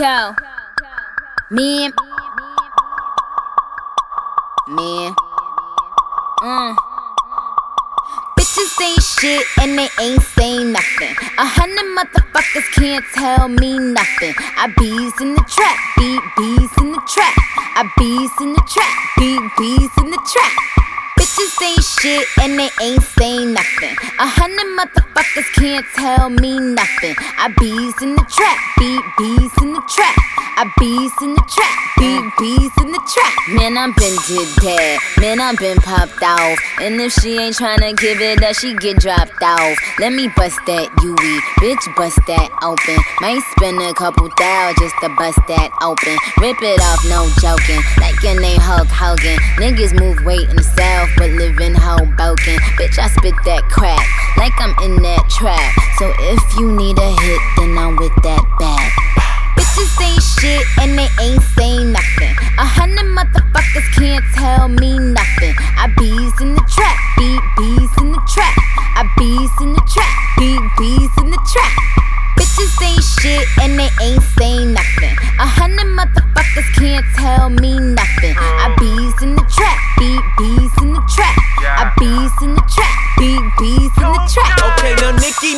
Yo, man, bitches ain't shit and they ain't saying nothing. 100 motherfuckers can't tell me nothing. I bees in the trap, bees in the trap. I bees in the trap, bees in the trap. Bitches ain't shit and they ain't saying nothing. 100 motherfuckers can't tell me nothing. I bees in the trap, bees in the trap. I bees in the trap, bees in the trap. Man, I been did that. Man, I been popped off. And if she ain't tryna give it up, she get dropped off. Let me bust that UE, bitch, bust that open. Might spend a couple thou just to bust that open. Rip it off, no joking. Like your name Hulk Hogan. Niggas move weight in the south, but live in Hoboken. Bitch, I spit that crack like I'm in that trap. So if you need a hit, then I'm with that bag. Bitches ain't shit and they ain't saying nothing. 100 motherfuckers can't tell me nothing. I bees in the trap, bees in the trap. I bees in the trap, bees in the trap. Bitches ain't shit and they ain't saying nothing. 100 motherfuckers can't tell me nothing. I bees in the trap, bees in the trap. I bees in the trap, bees in the trap. Okay, now Nikki.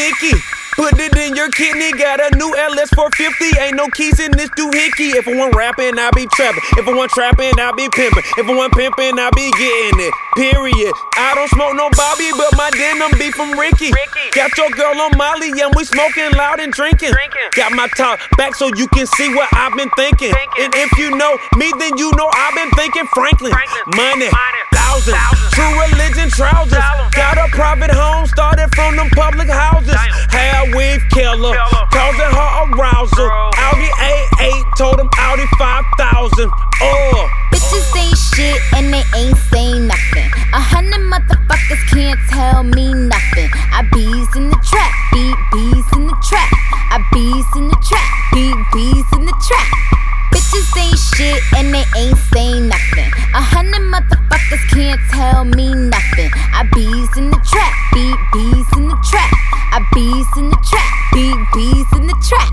Put it in your kidney, got a new LS 450. Ain't no keys in this doohickey. If I want rapping, I be trapping. If I want trapping, I be pimping. If I want pimping, I be getting it. Period. I don't smoke no Bobby, but my denim be from Ricky. Got your girl on Molly, and we smoking loud and drinking. Got my top back so you can see what I've been thinking. And if you know me, then you know I've been thinking Franklin. Money, thousands, true religion trousers. Got a private home, started from them public houses. Hair weave killer, causing her arousal. Audi A8, told him Audi 5000. Bitches ain't shit and they ain't saying nothing. 100 motherfuckers can't tell me nothing. I bees in the trap, bees in the trap. I bees in the trap, bees in the trap. Bitches ain't shit and they ain't saying nothing. 100 motherfuckers can't tell me nothing. I bees in the trap, bees in the trap. I bees in the trap, bees in the trap.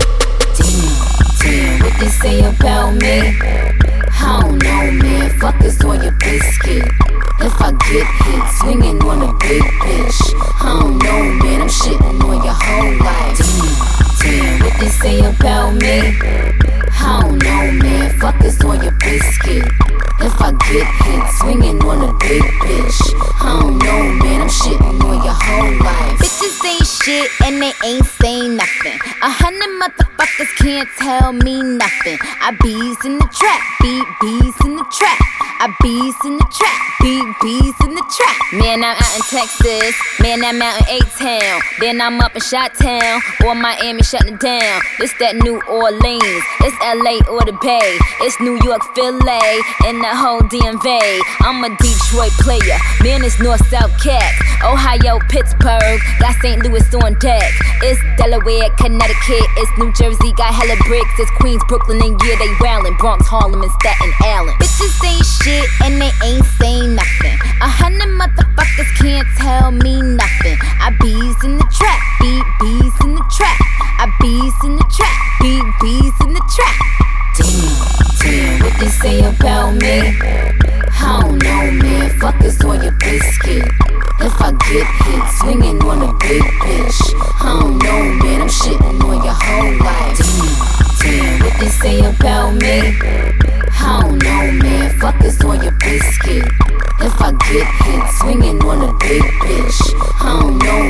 Damn, what they say about me? I don't know, man. Fuck is on your biscuit. If I get hit, swinging on a big bitch. I don't know, man. I'm shitting on your whole life. Damn, what they say about me? I don't know, man. Fuck is on your biscuit. If I get hit, swinging on a big bitch. I don't know, man. I'm shitting on your whole life. Bitches ain't shit and they ain't saying nothing. 100 motherfuckers can't tell me nothing. I bees in the trap, bees in the trap. I bees in the trap, bees in the trap. Man, I'm out in Texas. Man, I'm out in A-Town. Then I'm up in Chi-Town or Miami shutting down. It's that New Orleans. It's LA or the Bay. It's New York, Philly, and the whole DMV. I'm a Detroit player. Man, it's North-South Cats. Ohio, Pittsburgh. Got St. Louis on deck. It's Delaware, Connecticut. It's New Jersey, got hella bricks. It's Queens, Brooklyn, and yeah, they wildin'. Bronx, Harlem, and Staten Island. Bitches ain't shit and they ain't saying nothing. 100 motherfuckers can't tell me nothing. I bees in the trap, bees in the trap. I bees in the trap, bees in the trap. Damn, what they say about me? I don't know, man. Fuck is on your biscuit. If I get hit, swinging on a big bitch. I don't know, man. I'm shitting on your whole life. Damn, what they say about me? I don't know, man. Fuck is on your biscuit. If I get hit, swinging on a big bitch. I don't know,